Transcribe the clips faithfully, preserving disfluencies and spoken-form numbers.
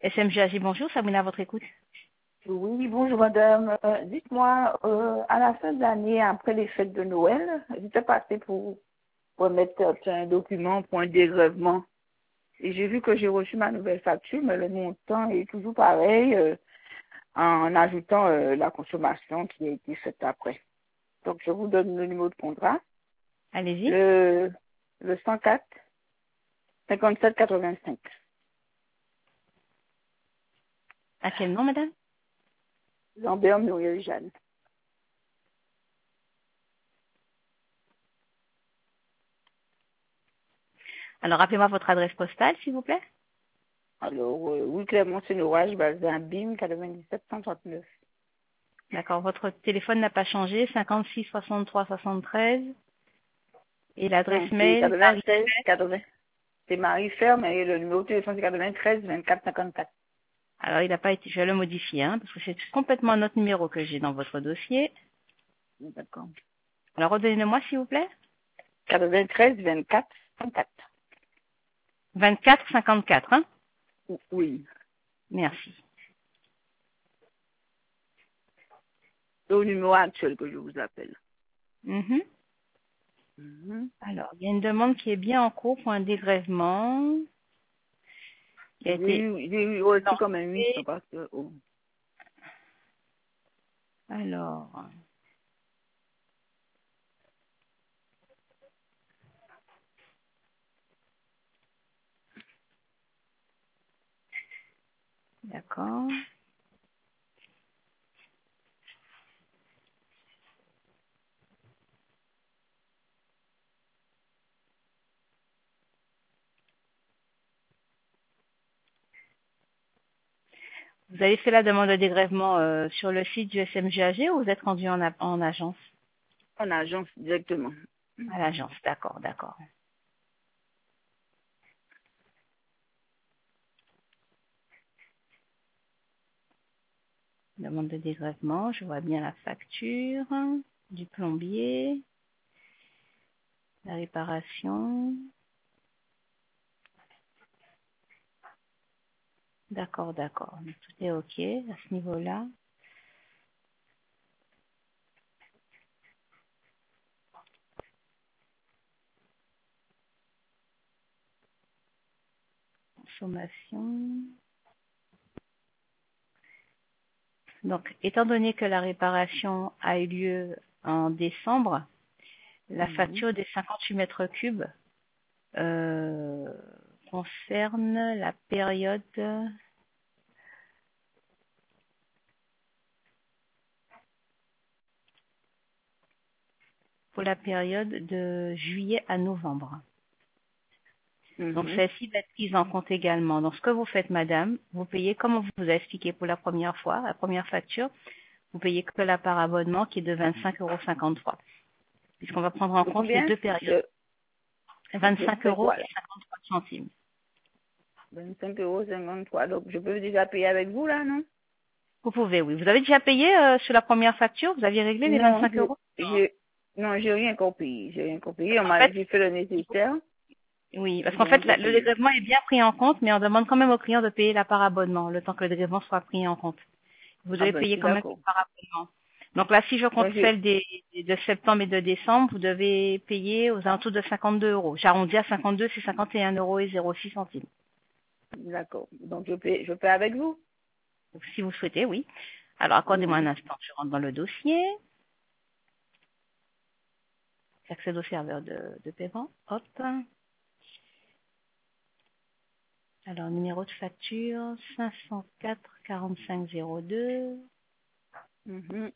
S M G A G, bonjour, Sabrina à votre écoute. Oui, bonjour madame. Euh, dites-moi, euh, à la fin de l'année, après les fêtes de Noël, j'étais passée pour, pour mettre un document pour un dégrèvement. Et j'ai vu que j'ai reçu ma nouvelle facture, mais le montant est toujours pareil, euh, en ajoutant euh, la consommation qui a été faite après. Donc je vous donne le numéro de contrat, Allez-y. le, le cent quatre cinquante-sept quatre-vingt-cinq. À quel nom, madame? Lambert Muriel Jeanne. Alors, rappelez-moi votre adresse postale, s'il vous plaît. Alors, euh, oui, Clément Sénorage, basé à B I M quatre-vingt-dix-sept cent trente-neuf. D'accord, votre téléphone n'a pas changé, cinquante-six soixante-trois soixante-treize. Et l'adresse Non, c'est mail, Marie. quatre-vingt-seize quatre-vingts. C'est Marie Ferme et le numéro de téléphone c'est quatre-vingt-treize vingt-quatre cinquante-quatre. Alors, il n'a pas été, je vais le modifier, hein, parce que c'est complètement un autre numéro que j'ai dans votre dossier. D'accord. Alors, redonnez-le-moi, s'il vous plaît. quatre-vingt-treize vingt-quatre cinquante-quatre. vingt-quatre cinquante-quatre, hein. Oui. Merci. C'est au numéro actuel que je vous appelle. Mhm. Mhm. Alors, il y a une demande qui est bien en cours pour un dégrèvement qui a J'ai été eu, j'ai eu aussi comme un huit lancé. parce que, oh. Alors, d'accord. Vous avez fait la demande de dégrèvement euh, sur le site du S M G A G ou vous êtes rendu en, a- en agence? En agence directement. À l'agence, d'accord, d'accord. Demande de dégrèvement, je vois bien la facture du plombier, la réparation. D'accord, d'accord. Tout est OK à ce niveau-là. Consommation. Donc, étant donné que la réparation a eu lieu en décembre, la Mhm. facture des cinquante-huit mètres cubes euh, concerne la période pour la période de juillet à novembre. Donc Mhm. celle-ci va être prise en compte également. Donc ce que vous faites, madame, vous payez comme on vous a expliqué pour la première fois, la première facture, vous payez que la part abonnement qui est de vingt-cinq euros cinquante-trois, puisqu'on va prendre en De compte les combien? deux périodes, De, de vingt-cinq c'est euros quoi et là? cinquante-trois centimes. vingt-cinq euros cinquante-trois. Donc, je peux déjà payer avec vous là, non? Vous pouvez, oui. Vous avez déjà payé euh, sur la première facture, vous aviez réglé les Non, vingt-cinq je, euros? j'ai, non, j'ai rien compris. J'ai rien compris. On En m'a, fait, j'ai fait le nécessaire. oui, parce J'ai qu'en fait, rien la- le compris. dégrèvement est bien pris en compte, mais on demande quand même au client de payer la part abonnement, le temps que le dégrèvement soit pris en compte. Vous Ah devez ben, je payer suis quand même d'accord. par abonnement. Donc là, si je compte Donc, j'ai, celle des, de septembre et de décembre, vous devez payer aux alentours de cinquante-deux euros. J'arrondis à cinquante-deux, c'est cinquante et un euros et zéro six centimes. d'accord. Donc, je paie, je paie avec vous. Donc, si vous souhaitez, oui. Alors, accordez-moi un Mhm. instant, je rentre dans le dossier. J'accède au serveur de, de paiement. Hop. Alors, numéro de facture, cinq cent quatre quarante-cinq zéro deux. Mhm.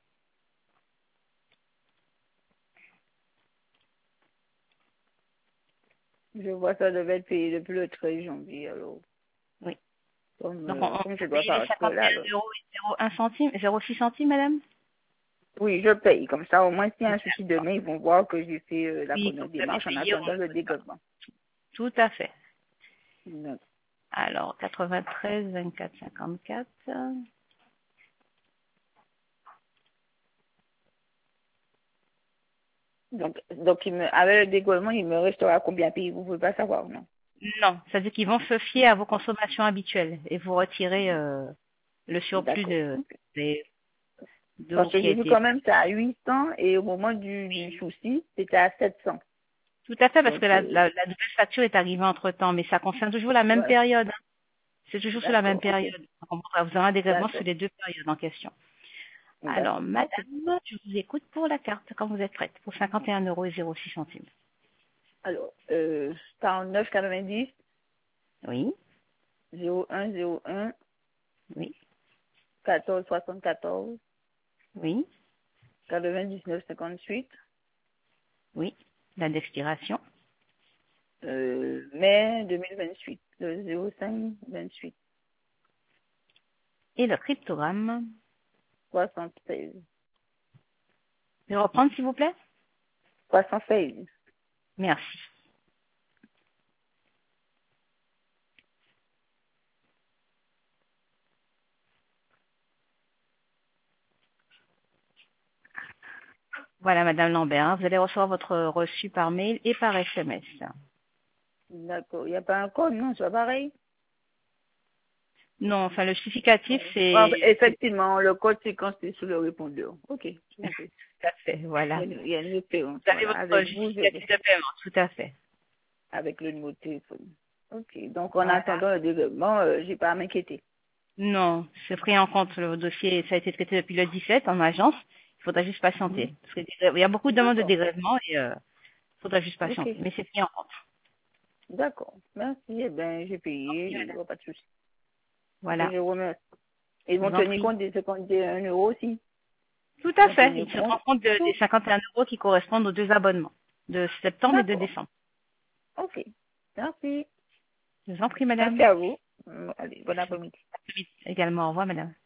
Je vois ça devait être payé depuis le treize janvier, alors. Oui. Comme, Donc, on, euh, on comme je peut dois payer les partir là, cinquante et alors. un euros et zéro un centime, zéro six centimes, madame? Oui, je paye. Comme ça, au moins, s'il y a un souci D'accord. demain, ils vont voir que j'ai fait euh, la Oui, que première vous avez démarche en payé au attendant moins le de ça. dégrèvement. Tout à fait. D'accord. Alors, quatre-vingt-treize, vingt-quatre, cinquante-quatre. Donc, donc il me, avec le dégrèvement, il me restera combien à payer? Vous ne pouvez pas savoir, non? Non, c'est-à-dire qu'ils vont se fier à vos consommations habituelles et vous retirer euh, le surplus D'accord. de, de- d'eau Parce que qui a j'ai vu été. quand même ça à huit cents et au moment du, du souci, c'était à sept cents. Tout à fait, parce que Donc, la, euh, la, la nouvelle facture est arrivée entre-temps, mais ça concerne toujours la même voilà. période. Hein. C'est toujours sur la même D'accord. Ok. période. Donc, on pourra- vous aurez un dégrèvement sur D'accord. les deux périodes en question. Alors, D'accord. Ok. madame, je vous écoute pour la carte quand vous êtes prête, pour cinquante et un euros et zéro six centimes. Alors, euh, quarante-neuf quatre-vingt-dix, Oui, zéro un zéro un, oui, quatorze soixante-quatorze, oui, quatre-vingt-dix-neuf cinquante-huit, oui. La d'expiration euh, mai deux mille vingt-huit, le zéro cinq vingt-huit, et le cryptogramme. soixante-seize. Je vais reprendre, s'il vous plaît. soixante-seize. Merci. Voilà, madame Lambert, hein, vous allez recevoir votre reçu par mail et par S M S. D'accord. Il n'y a pas un code, non? C'est pas pareil? Non, enfin, le justificatif, Ouais. Ah, c'est... c'est- effectivement, le code, c'est quand c'est sous le répondeur. Ok. Ok. Tout à fait, Il y voilà. a une, il y a une référence. Vous avez Voilà. votre Avec vous, je justificatif de paiement, tout à fait. avec le numéro de téléphone. Ok. Donc, en Voilà. attendant le développement, euh, j'ai pas à m'inquiéter. Non, c'est pris en compte. Le dossier, ça a été traité depuis le dix-sept en agence. Il faudra juste Mhm. patienter. Parce que il y a beaucoup de demandes de D'accord. dégrèvement et il faudra juste Ok. patienter. Mais c'est pris en compte. D'accord. Merci. Eh bien, j'ai payé. Oui, Il madame. n'y a pas de souci. Ok, Voilà. je vous remercie. Ils Je vont vous en tenir prie. compte des cinquante et un euros aussi. Tout Ils à vont fait. tenir Il se compte. rend compte de- des Tout. cinquante et un euros qui correspondent aux deux abonnements de septembre et de D'accord. décembre. Ok. Merci. Je vous en prie, Merci madame. à vous. Hum, Allez, bon après-midi. Également, au revoir, madame.